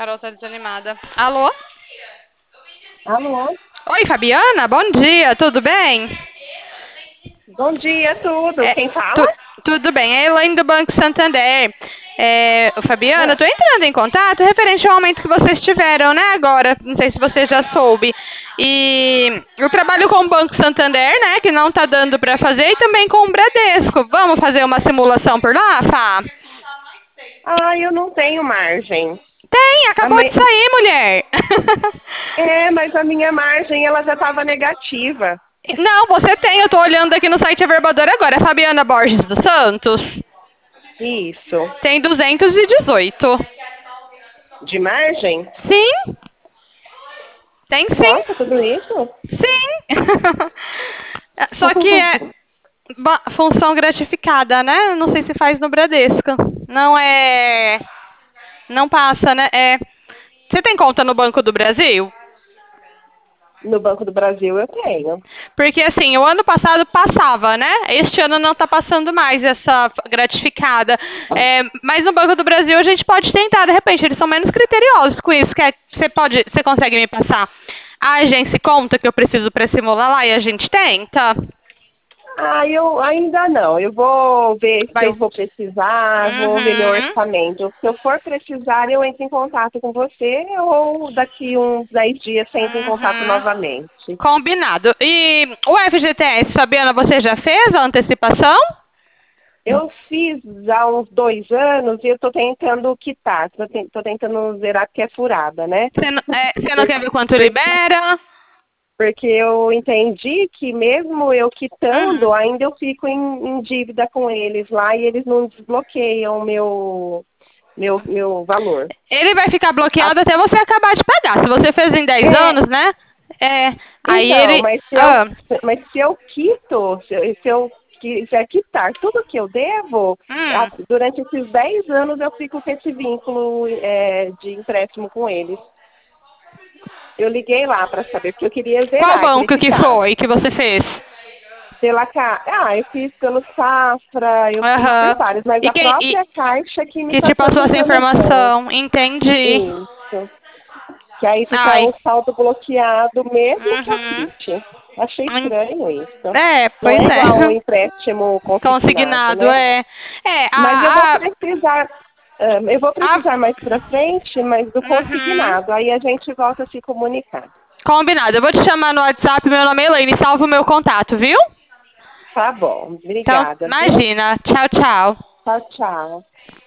Carol tá desanimada. Alô? Alô, Oi, Fabiana, bom dia, tudo bem? bom dia, tudo. É, Quem fala? tu- tudo bem, é a Elaine do Banco Santander. Fabiana, eu Ah, tô entrando em contato referente ao aumento que vocês tiveram, né, agora. Não sei se você já soube. E eu trabalho com o Banco Santander, né, que não tá dando pra fazer, e também com o Bradesco. Vamos fazer uma simulação por lá, Fá? eu não tenho margem. Tem, A acabou de me- sair, mulher. Mas a minha margem ela já estava negativa. Não, você tem, eu tô olhando aqui no site Averbador agora. É Fabiana Borges dos Santos. Isso. Tem 218. De margem? Sim, tem Nossa, sim. tudo isso? Sim. Só que é função gratificada, né? Não sei se faz no Bradesco. Não é. Não passa, né? Você tem conta no Banco do Brasil? No Banco do Brasil eu tenho. Porque assim, o ano passado passava, né? Este ano não está passando mais essa gratificada. Mas no Banco do Brasil a gente pode tentar, de repente, eles são menos criteriosos com isso. Você consegue me passar a agência e conta que eu preciso para simular lá e a gente tenta? Eu ainda não. Eu vou ver se Vai. eu vou precisar, vou ver meu Uhum. orçamento. Se eu for precisar, eu entro em contato com você ou daqui uns 10 dias você entra em contato Uhum. novamente. Combinado. E o FGTS, Fabiana, você já fez a antecipação? Eu fiz há uns 2 anos e eu estou tentando quitar, estou tentando zerar porque é furada, né? Você não Por- quer ver quanto por- libera? Porque eu entendi que mesmo eu quitando, Uhum. ainda eu fico em dívida com eles lá e eles não desbloqueiam o meu valor. Ele vai ficar A- bloqueado até você acabar de pagar. Se você fez em 10 É, anos, né? É, aí então, ele. mas se eu quito, se eu quiser quitar tudo que eu devo, Hum, durante esses 10 anos eu fico com esse vínculo de empréstimo com eles. Eu liguei lá para saber, porque eu queria qual zerar, queria banco que quitar. foi que você fez? Eu fiz pelo Safra, eu fiz por Aham. vários, mas E a quem própria Caixa que me que te passou essa passou essa informação. informação? Entendi. Isso. Que aí fica Ai. o saldo bloqueado mesmo que eu Uhum. quite. Achei Hum, estranho isso. Não Pois é igual um é. empréstimo consignado, Consignado, né? é. Mas eu vou A, precisar mais para frente, mas do uhum. consignado. Aí a gente volta a se comunicar. Combinado. Eu vou te chamar no WhatsApp, meu nome é Elaine, salva o meu contato, viu? Tá bom. Então, Obrigada, viu? imagina. Tchau, tchau. Tchau, tchau.